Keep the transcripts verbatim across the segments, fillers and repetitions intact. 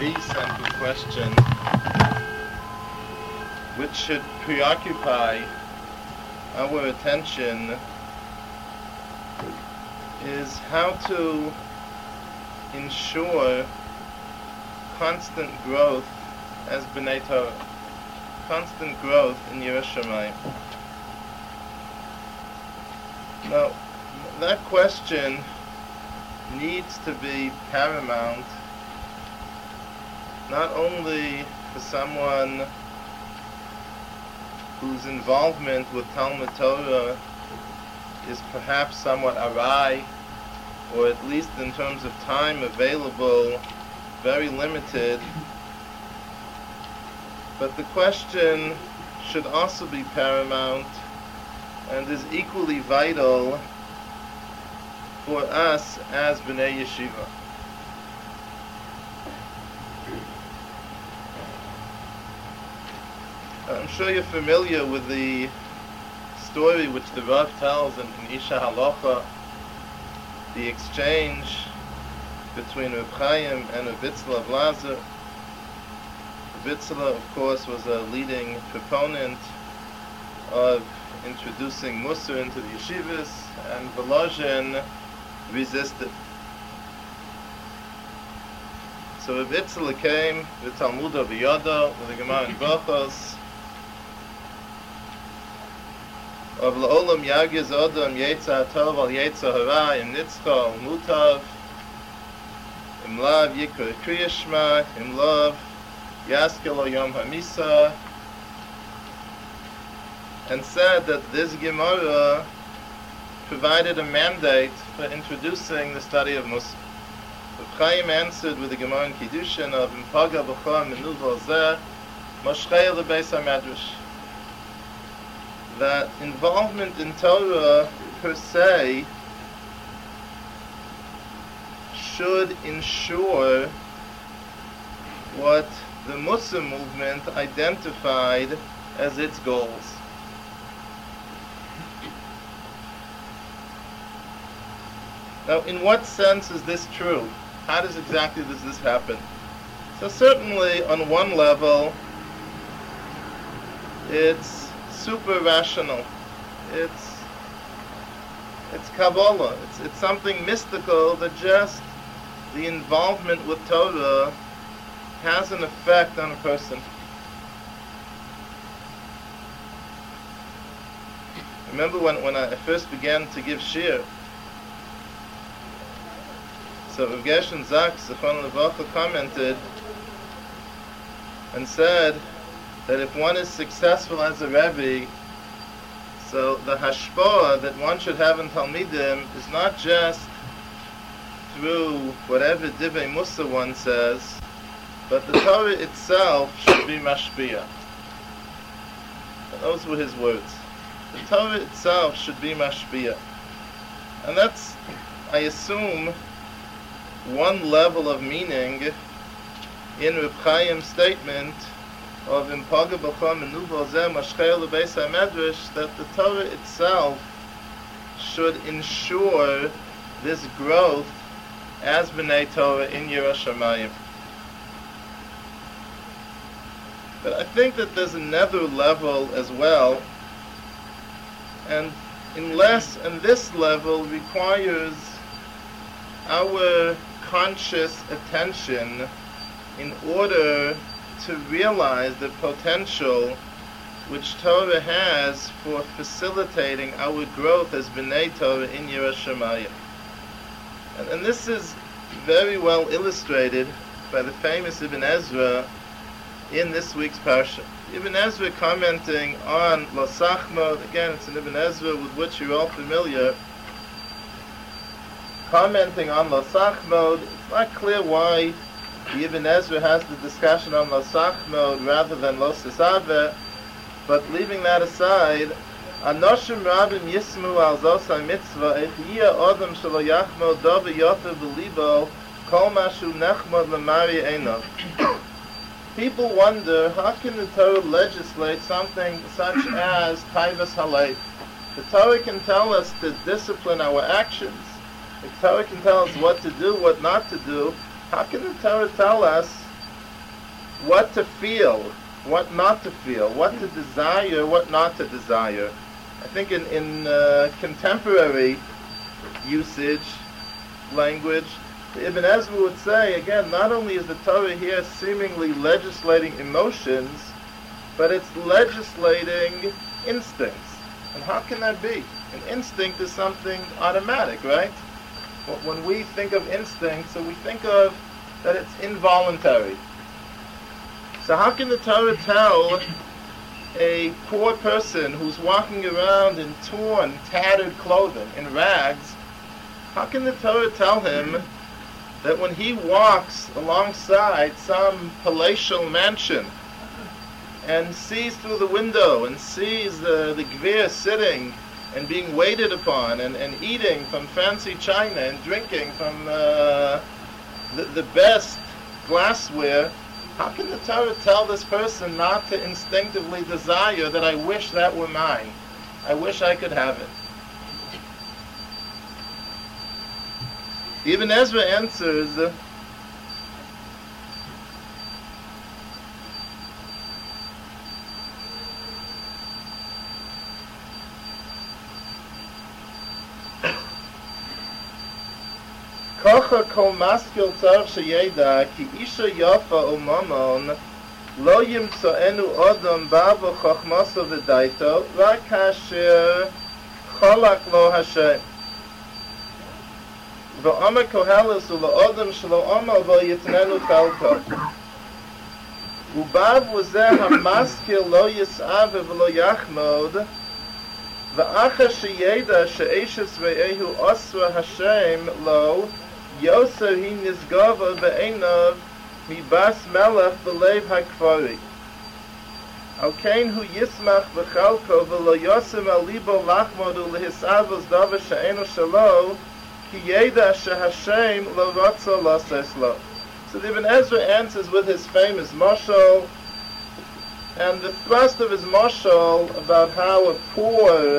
very central question which should preoccupy our attention is how to ensure constant growth as B'nai Torah, constant growth in Yiras Shamayim. Now, that question needs to be paramount not only for someone whose involvement with Talmud Torah is perhaps somewhat awry, or at least in terms of time available, very limited, but the question should also be paramount and is equally vital for us as B'nai Yeshiva. I'm sure you're familiar with the story which the Rav tells in, in Isha Halacha, the exchange between Reb Chaim and Reb Itzla of Lazar. Reb Itzla, of course, was a leading proponent of introducing Musar into the yeshivas, and Volozhin resisted. So Reb Itzla came with Talmud Aviyada, with the Gemara in Brachos, of La'olam Yagiz Odom Yetza Tov Al Yetza Hara Im Nitzcha Al Mutav Im Lav Yikra Kriyashma Im Lav Yaskel Al Yom HaMisa, and said that this Gemara provided a mandate for introducing the study of Musar. Reb Chaim answered with the Gemara in Kiddushin of Im Paga B'chor Menuv Zeh Moshchei L'Beis HaMedrash, that involvement in Torah per se should ensure what the Musar movement identified as its goals. Now, in what sense is this true? How does exactly does this happen? So certainly, on one level, it's super rational. It's it's Kabbalah. It's it's something mystical that just the involvement with Torah has an effect on a person. Remember when, when I first began to give shir, so Rav Gershon Zaks, Zichron Levacha, commented and said that if one is successful as a Rebbe, so the hashpah that one should have in Talmidim is not just through whatever Divrei Musar one says, but the Torah itself should be mashpia. Those were his words. The Torah itself should be mashpia. And that's, I assume, one level of meaning in Reb Chaim's statement of Im Paga B'chor Menuv Zeh Moshchei L'Beis HaMedrash, that the Torah itself should ensure this growth as B'nai Torah in Yiras Shamayim. But I think that there's another level as well, and unless, and this level requires our conscious attention in order to realize the potential which Torah has for facilitating our growth as B'nai Torah in Yiras Shamayim. And, and this is very well illustrated by the famous Ibn Ezra in this week's parsha. Ibn Ezra, commenting on Lo Sachmod, again it's an Ibn Ezra with which you're all familiar, commenting on Lo Sachmod. It's not clear why the Ibn Ezra has the discussion on Lo Sachmod rather than Lo Sisaveh, but leaving that aside, Anoshim Rabim Yismu Al Zosai Mitzvah Echiyah Odom Shelo Yachmod Dove Yoter B'Libo Kol Mashu Nechmod L'Mari Einov. People wonder, how can the Torah legislate something such as Taivas Halei? The Torah can tell us to discipline our actions. The Torah can tell us what to do, what not to do. How can the Torah tell us what to feel, what not to feel, what to desire, what not to desire. I think in, in uh, contemporary usage, language, Ibn Ezra would say, again, not only is the Torah here seemingly legislating emotions, but it's legislating instincts. And how can that be? An instinct is something automatic, right? When we think of instinct, so we think of that it's involuntary. So how can the Torah tell a poor person who's walking around in torn, tattered clothing, in rags, how can the Torah tell him that when he walks alongside some palatial mansion and sees through the window and sees the, the gvir sitting and being waited upon and, and eating from fancy china and drinking from uh, the, the best glassware, how can the Torah tell this person not to instinctively desire that I wish that were mine? I wish I could have it. Ibn Ezra answers, Kocha kol maskil tzarch sheyeda ki isha yafa umamon lo yimtzoenu odom ba'avo chochmaso v'daito rak hasher cholak lo Hashem v'omer koheles u'la'odom shelo omer vo yitnenu chalko u'bav v'zeh hamaskil lo yis'ave v'lo yachmod v'acha sheyeda she'eshes ve'ehu osra Hashem lo Yoser hi nisgava ve'enav mi bas melech b'leiv ha'kvari. Al kein hu yismach v'chalko v'lo yosem al libo lachmod u'lehisavos davar she'enu shalo ki yeda she'Hashem lo ratzo loses lo. So the Ibn Ezra answers with his famous mashal, and the thrust of his mashal about how a poor,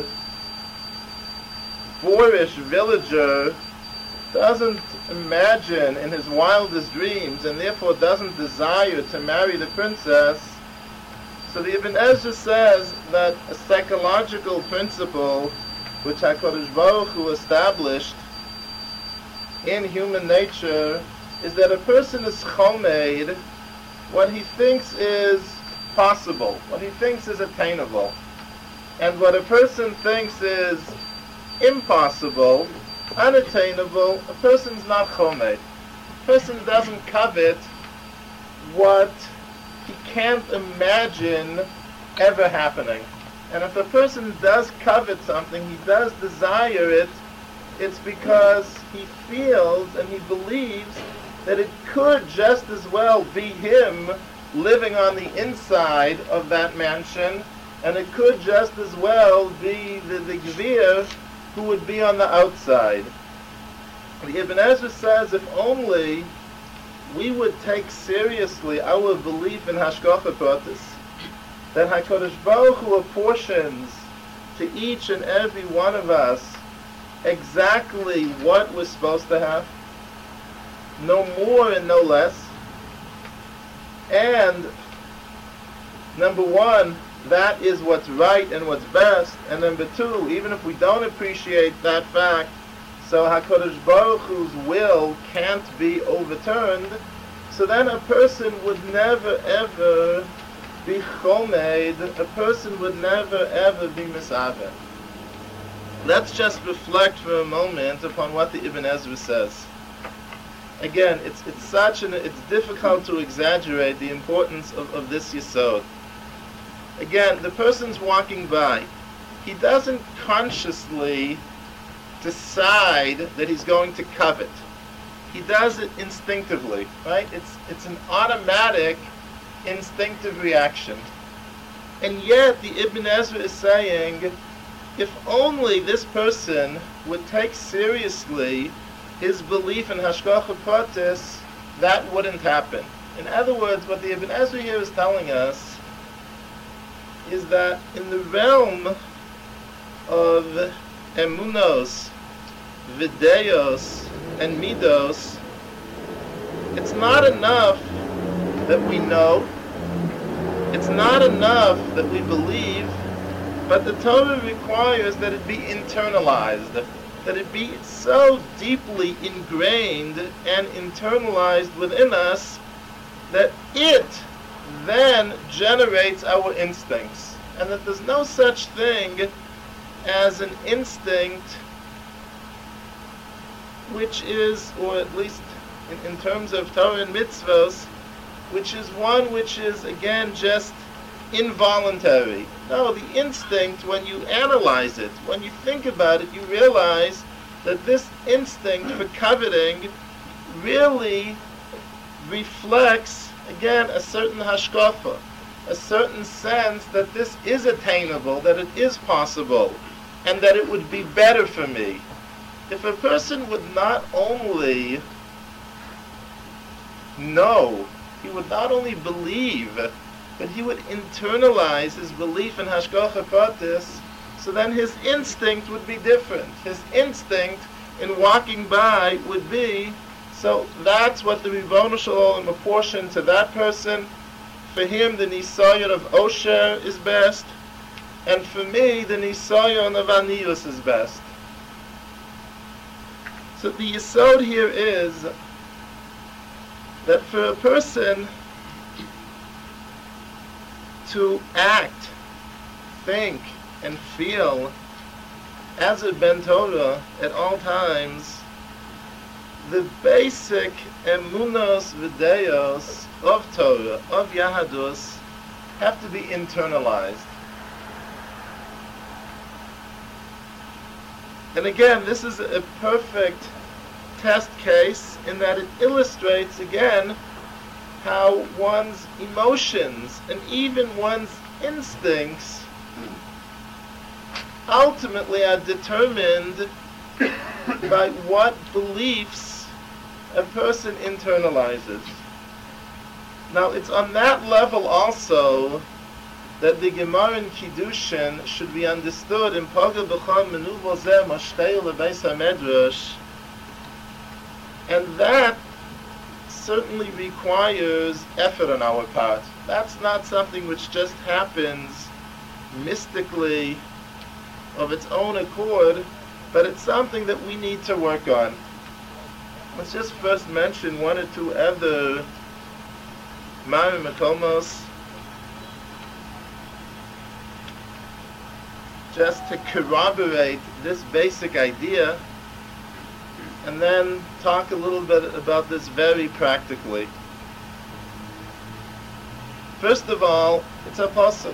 boorish villager doesn't imagine in his wildest dreams and therefore doesn't desire to marry the princess. So the Ibn Ezra says that a psychological principle which HaKadosh Baruch Hu established in human nature is that a person is chomed what he thinks is possible, what he thinks is attainable. And what a person thinks is impossible, unattainable, a person's not chomed. A person doesn't covet what he can't imagine ever happening. And if a person does covet something, he does desire it, it's because he feels and he believes that it could just as well be him living on the inside of that mansion, and it could just as well be the, the gvir who would be on the outside. The Ibn Ezra says if only we would take seriously our belief in Hashgacha Pratis, that HaKadosh Baruch Hu apportions to each and every one of us exactly what we're supposed to have, no more and no less. And number one, that is what's right and what's best. And number two, even if we don't appreciate that fact, so HaKadosh Baruch Hu's will can't be overturned, so then a person would never ever be chomed, a person would never ever be misaveh. Let's just reflect for a moment upon what the Ibn Ezra says. Again, it's it's such an it's difficult to exaggerate the importance of, of this yesod. Again, the person's walking by. He doesn't consciously decide that he's going to covet. He does it instinctively, right? It's it's an automatic, instinctive reaction. And yet, the Ibn Ezra is saying, if only this person would take seriously his belief in Hashgacha Pratis, that wouldn't happen. In other words, what the Ibn Ezra here is telling us is that in the realm of emunos, videos, and midos, it's not enough that we know, it's not enough that we believe, but the Torah requires that it be internalized, that it be so deeply ingrained and internalized within us that it then generates our instincts, and that there's no such thing as an instinct which is, or at least in, in terms of Torah and mitzvahs, which is one which is, again, just involuntary. No, the instinct, when you analyze it, when you think about it, you realize that this instinct for coveting really reflects, again, a certain hashkafa, a certain sense that this is attainable, that it is possible, and that it would be better for me. If a person would not only know, he would not only believe, but he would internalize his belief in Hashgacha Pratis, so then his instinct would be different. His instinct in walking by would be, so that's what the Ribbono Shel Olam apportioned to that person. For him, the Nisayon of Osher is best, and for me, the Nisayon of Aniyus is best. So the yesod here is that for a person to act, think, and feel as a Ben Torah at all times, the basic emunos v'deos of Torah, of Yahadus, have to be internalized. And again, this is a perfect test case in that it illustrates, again, how one's emotions and even one's instincts ultimately are determined by what beliefs a person internalizes. Now, it's on that level also that the Gemara in Kiddushin should be understood in Paga B'cham Menuvo Zeh Mashtei Lebeis HaMedrash, and that certainly requires effort on our part. That's not something which just happens mystically of its own accord, but it's something that we need to work on. Let's just first mention one or two other Ma'amim Makomos, just to corroborate this basic idea, and then talk a little bit about this very practically. First of all, it's a pasuk.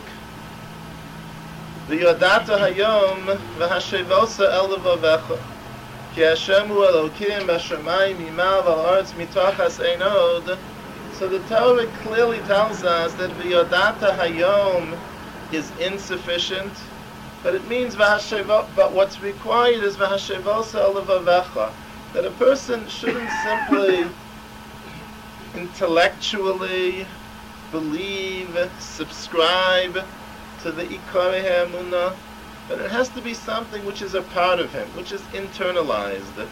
V'yodata hayom v'hashevosa el levavecha ki Hashem hu Elokim b'shamayim yimal v'al haaretz mitachas einod. So the Torah clearly tells us that v'yodata hayom is insufficient, but it means v'hashevo, but what's required is v'hashevosa el levavecha, that a person shouldn't simply intellectually believe, subscribe to the Ikarei HaEmunah, but it has to be something which is a part of him, which is internalized.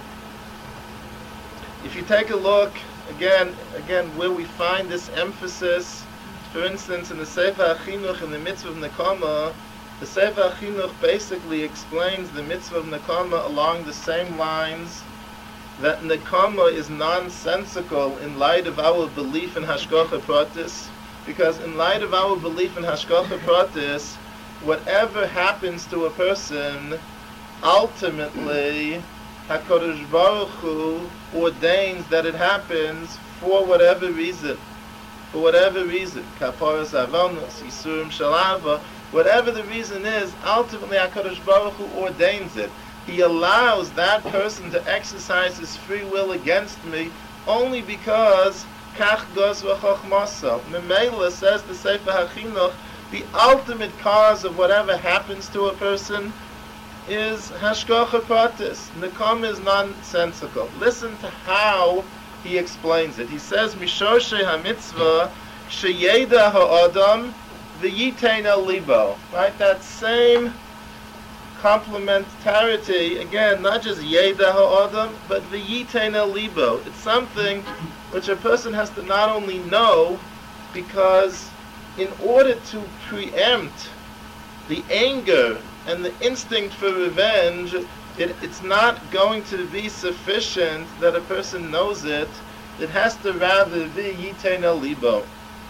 If you take a look, again, again, where we find this emphasis, for instance, in the Sefer HaChinuch, in the Mitzvah of Nekama, the Sefer HaChinuch basically explains the Mitzvah of Nekama along the same lines, that Nekama is nonsensical in light of our belief in Hashgacha Pratis, because in light of our belief in Hashgacha Pratis, whatever happens to a person, ultimately, HaKadosh Baruch Hu ordains that it happens for whatever reason. For whatever reason. Kaparas Avonos, Yisurim Shalava, whatever the reason is, ultimately HaKadosh Baruch Hu ordains it. He allows that person to exercise his free will against me only because Kach Goz V'Chochmasa. Memela, says the Sefer HaChinuch, the ultimate cause of whatever happens to a person is Hashgacha Pratis. Nekam is nonsensical. Listen to how he explains it. He says, Mishoshe HaMitzvah Sheyeda HaAdam V'yitein Libo. Right, that same complementarity, again, not just Yeda HaAdam, but V'yitein Libo. It's something which a person has to not only know, because in order to preempt the anger and the instinct for revenge, it, it's not going to be sufficient that a person knows it. It has to rather be yitein el libo.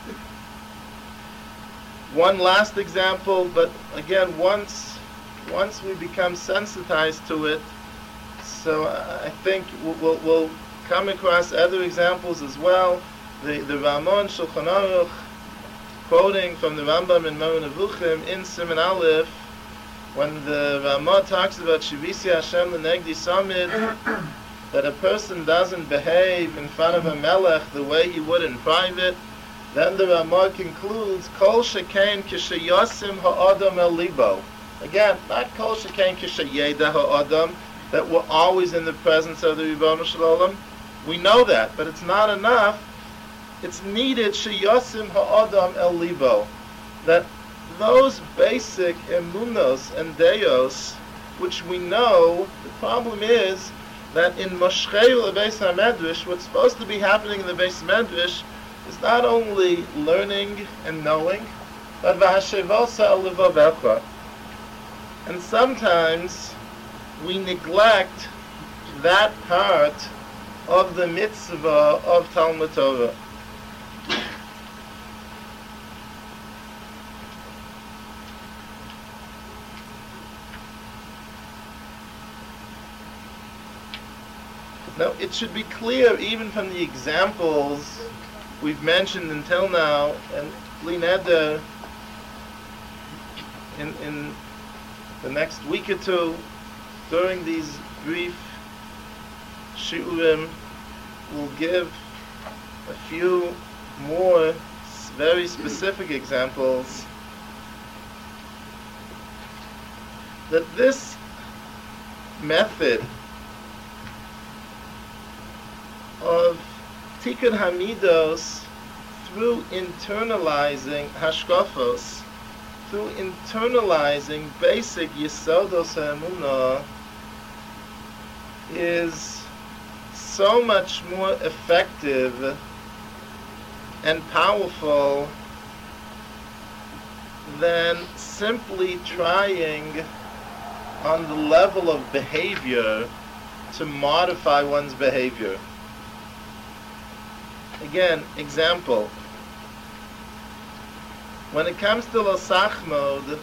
One last example, but again, once once we become sensitized to it, so I think we'll, we'll, we'll come across other examples as well. The the Ramon Shulchan Aruch, quoting from the Rambam in Moreh Nevuchim in Siman Aleph, when the Ramah talks about Shivisi Hashem L'negdi Samid, that a person doesn't behave in front of a melech the way he would in private, then the Ramah concludes, Kol shekain kishayosim ha'adam el libo. Again, not Kol shekain kishayeda ha'adam, that we're always in the presence of the Ribbono Shel Olam. We know that, but it's not enough. It's needed shayosim ha'adam el libo, that those basic emunos and deos, which we know, the problem is that in Moshchei Lebeis HaMedrash, what's supposed to be happening in the Beis Medrash is not only learning and knowing, but v'hashevosa al levavecha. And sometimes we neglect that part of the mitzvah of Talmud Torah. Now, it should be clear, even from the examples we've mentioned until now, and Li Neder, in, in the next week or two, during these brief shiurim, will give a few more very specific examples, that this method of Tikkun Hamidos through internalizing hashkafos, through internalizing basic Yesodos HaEmunah, is so much more effective and powerful than simply trying on the level of behavior to modify one's behavior. Again, example. When it comes to Losach mode,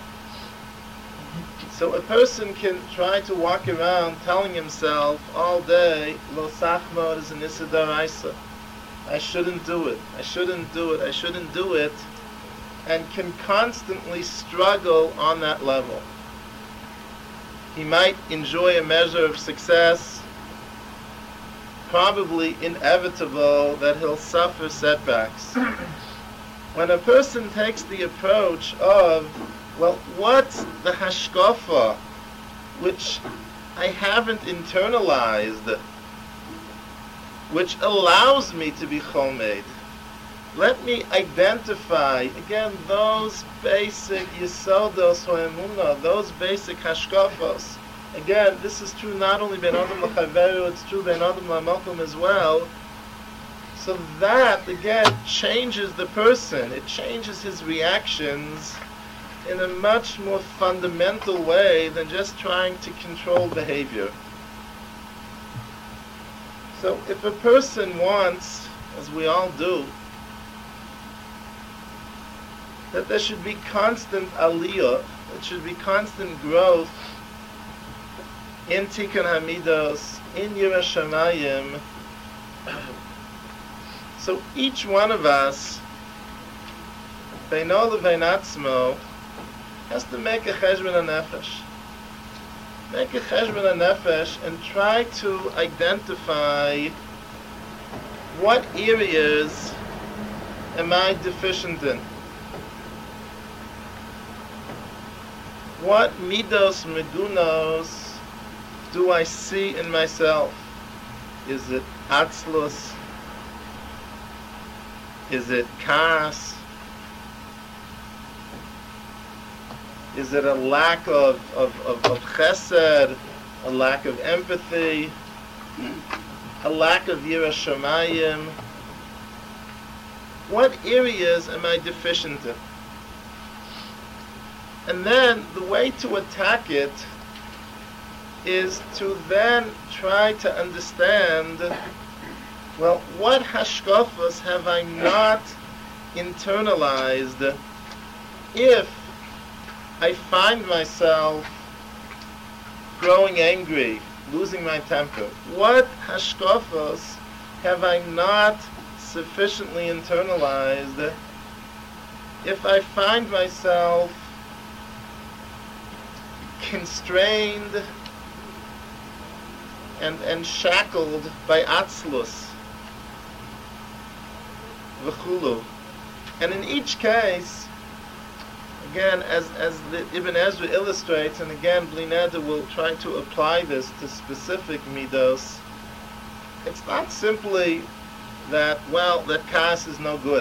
so a person can try to walk around telling himself all day, Losach mode is an Issa D'Oraisa. I shouldn't do it, I shouldn't do it, I shouldn't do it, and can constantly struggle on that level. He might enjoy a measure of success, probably inevitable that he'll suffer setbacks. When a person takes the approach of, well, what's the hashkafa which I haven't internalized, which allows me to be chomed? Let me identify, again, those basic yisodos ho'emunah, those basic hashkafos. Again, this is true not only ben adam l'chaveru, it's true ben adam l'malkum as well. So that, again, changes the person. It changes his reactions in a much more fundamental way than just trying to control behavior. So if a person wants, as we all do, that there should be constant aliyah, there should be constant growth in Tikkun Hamidos, in Yiras Shamayim. So each one of us, Beino Levein Atzmo, has to make a cheshbon hanefesh. Make a cheshbon hanefesh and try to identify what areas am I deficient in. What midos megunos do I see in myself? Is it atzlus? Is it kas? Is it a lack of, of, of, of chesed, a lack of empathy, a lack of yiras shamayim? What areas am I deficient in? And then the way to attack it is to then try to understand, well, what hashkafas have I not internalized if I find myself growing angry, losing my temper? What hashkafas have I not sufficiently internalized if I find myself constrained and, and shackled by atzlus, v'chulu? And in each case, again, as, as the Ibn Ezra illustrates, and again, Bli Neder will try to apply this to specific midos, it's not simply that, well, that kas is no good.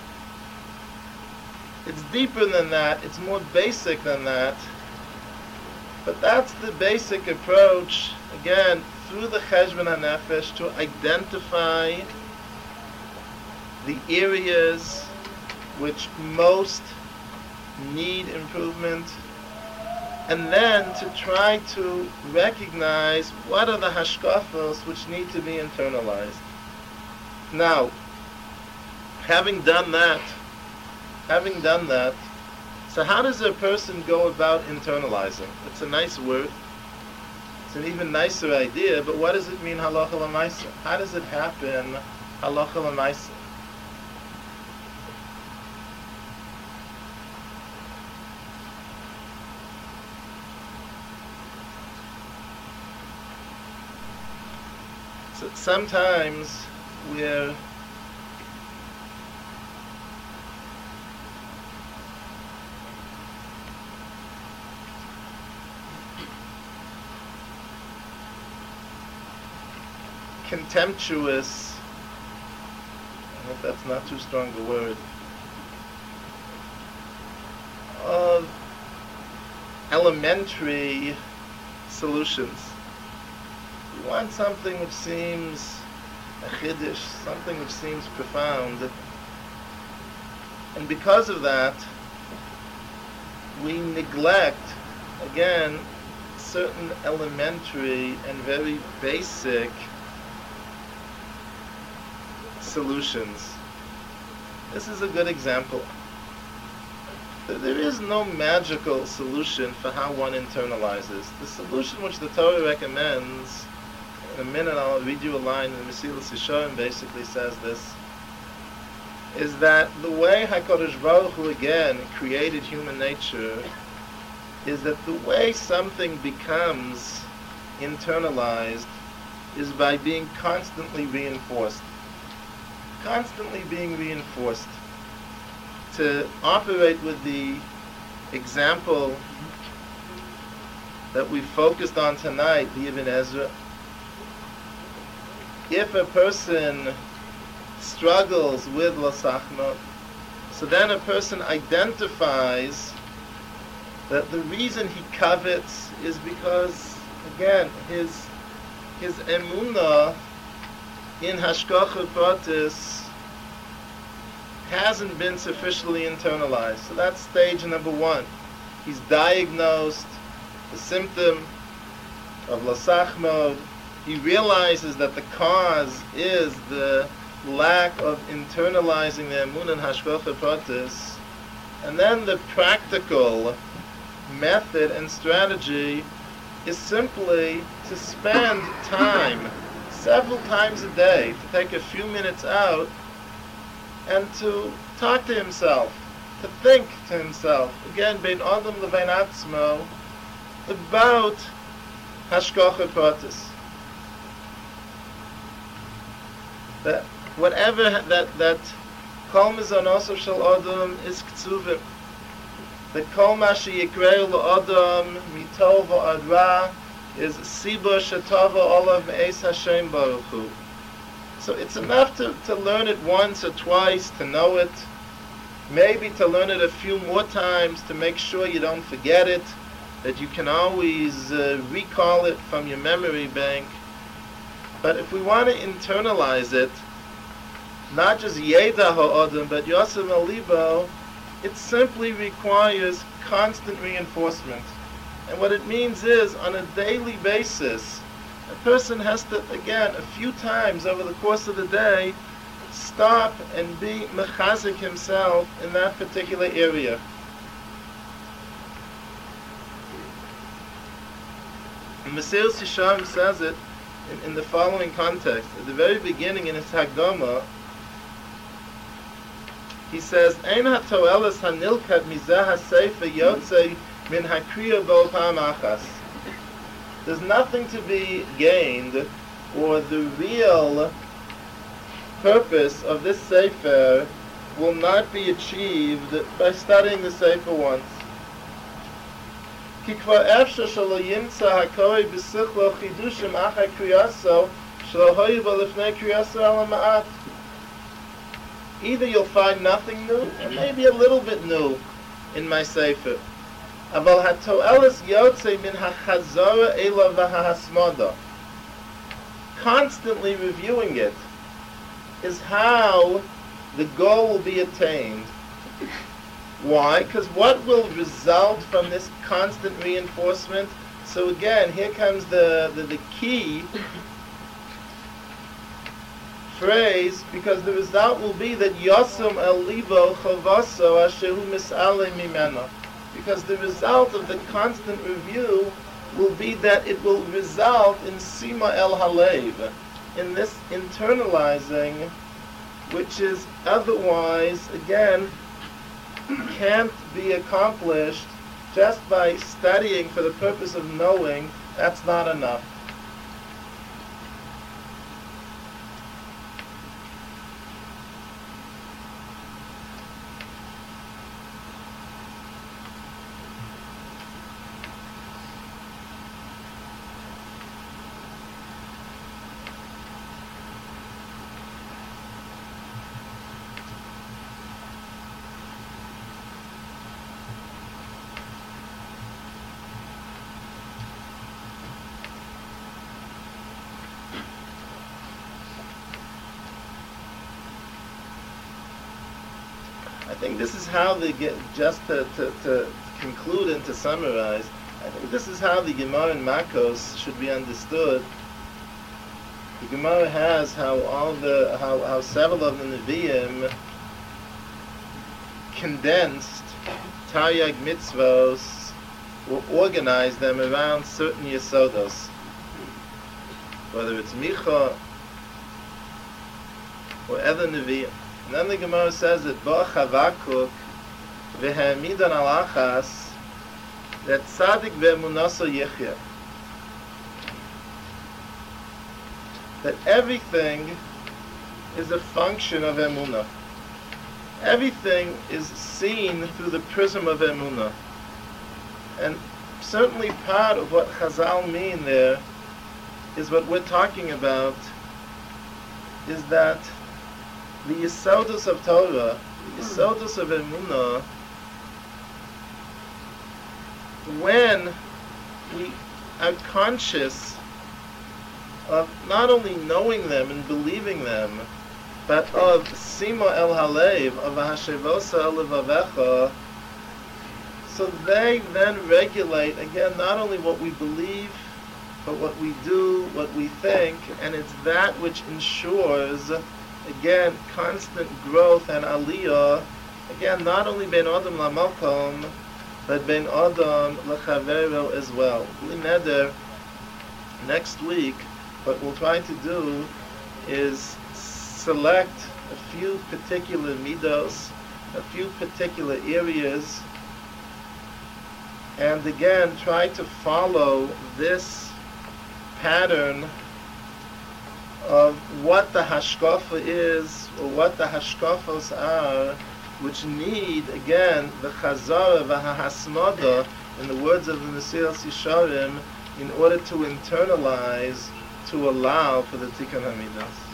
It's deeper than that, it's more basic than that, but that's the basic approach, again, through the Cheshbon HaNefesh, to identify the areas which most need improvement, and then to try to recognize what are the hashkafos which need to be internalized. Now, having done that, having done that, so how does a person go about internalizing? It's a nice word. It's an even nicer idea, but what does it mean halacha l'maisa? How does it happen halacha l'maisa? So sometimes we're contemptuous, I hope that's not too strong a word, of elementary solutions. We want something which seems a chiddush, something which seems profound, and because of that, we neglect, again, certain elementary and very basic solutions. This is a good example. There is no magical solution for how one internalizes. The solution which the Torah recommends, in a minute I'll read you a line in the Mesilas Yesharim basically says this, is that the way HaKadosh Baruch Hu again created human nature is that the way something becomes internalized is by being constantly reinforced. Constantly being reinforced. To operate with the example that we focused on tonight, the Ibn Ezra, if a person struggles with lasachma, so then a person identifies that the reason he covets is because, again, his his emunah in hashgacha pratis hasn't been sufficiently internalized. So that's stage number one. He's diagnosed the symptom of lasachma. He realizes that the cause is the lack of internalizing the emunah in hashgacha pratis, and then the practical method and strategy is simply to spend time, several times a day, to take a few minutes out and to talk to himself, to think to himself, again, bein adam levein atzmo, about hashgacha pratis. That whatever that that kol mizonosav shel adam is ktsuvim. That kol ma sheyikreu le'adam mitov v'ad ra is siba shetava olav me'es Hashem Baruch Hu. So it's enough to, to learn it once or twice, to know it, maybe to learn it a few more times to make sure you don't forget it, that you can always uh, recall it from your memory bank. But if we want to internalize it, not just Yeda ha'adam, but Yosef al-Libo, it simply requires constant reinforcement. And what it means is, on a daily basis, a person has to, again, a few times over the course of the day, stop and be mechazik himself in that particular area. Mesilas Yesharim says it in, in the following context. At the very beginning in his Hagdama, he says, Ein ha'toeles hanilkat mizeh ha'sefer yotzei min hakriya bo pa'am achas. There's nothing to be gained, or the real purpose of this sefer will not be achieved by studying the sefer once. Ki kvar efshar shelo yimtza hakori b'sichlo chidushim achar kriyaso shelo hoyu bo lifnei kriyaso ala ma'at. Either you'll find nothing new, or maybe a little bit new in my sefer. Aval hatoeles yotzei min hachazara ela v'hahasmada. Constantly reviewing it is how the goal will be attained. Why? Because what will result from this constant reinforcement? So again, here comes the, the, the key phrase, because the result will be that Yosum el libo chavaso ashehu mis'ale mimena. Because the result of the constant review will be that it will result in sima el halev, in this internalizing, which is otherwise, again, can't be accomplished just by studying for the purpose of knowing. That's not enough. I think this is how they get, just to, to, to conclude and to summarize, I think this is how the Gemara in Makos should be understood. The Gemara has how all the, how, how several of the Nevi'im condensed Taryag mitzvos, or organized them around certain yesodos. Whether it's Micha or other Nevi'im. And then the Gemara says that Bo Chavakuk v'ha'amidan al achas, that tzaddik ve'emunaso yichya. That everything is a function of emunah. Everything is seen through the prism of emunah. And certainly part of what Chazal mean there is what we're talking about, is that the Yesodus of Torah, the Yesodus of Emunah, when we are conscious of not only knowing them and believing them, but of Sima el Halev, of Hashevosa el Levavecha, so they then regulate, again, not only what we believe, but what we do, what we think, and it's that which ensures, again, constant growth and aliyah, again, not only ben adam lamakom, but ben adam lechavero as well. Neder, next week, what we'll try to do is select a few particular midos, a few particular areas, and again, try to follow this pattern of what the hashkafa is, or what the hashkafos are, which need, again, the chazara v'hahasmada, in the words of the Mesilas Yesharim, in order to internalize, to allow for the Tikkun HaMidos.